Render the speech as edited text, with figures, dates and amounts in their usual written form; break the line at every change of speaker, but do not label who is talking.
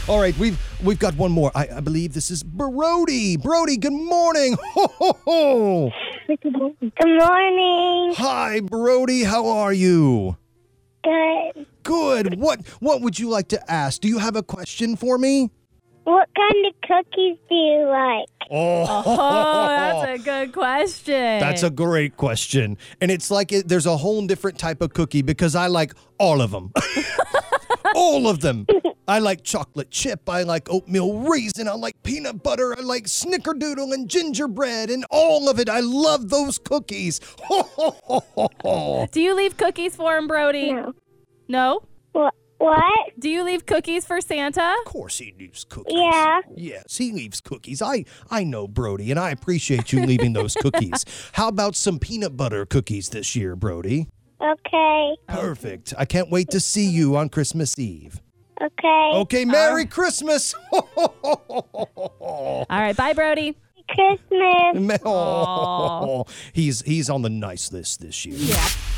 All right, we've got one more. I believe this is Brody. Brody, good morning. Ho, ho, ho.
Good morning.
Hi, Brody. How are you?
Good.
Good. What would you like to ask? Do you have a question for me?
What kind of cookies do you like?
Oh, that's a good question.
That's a great question. And it's like there's a whole different type of cookie because I like all of them. All of them. I like chocolate chip. I like oatmeal raisin. I like peanut butter. I like snickerdoodle and gingerbread and all of it. I love those cookies.
Do you leave cookies for him, Brody?
No.
No?
What?
Do you leave cookies for Santa?
Of course he leaves cookies.
Yeah.
Yes, he leaves cookies. I know, Brody, and I appreciate you leaving those cookies. How about some peanut butter cookies this year, Brody?
Okay.
Perfect. I can't wait to see you on Christmas Eve.
Okay.
Okay, Merry Christmas.
All right, bye, Brody.
Christmas.
Oh, he's on the nice list this year.
Yeah.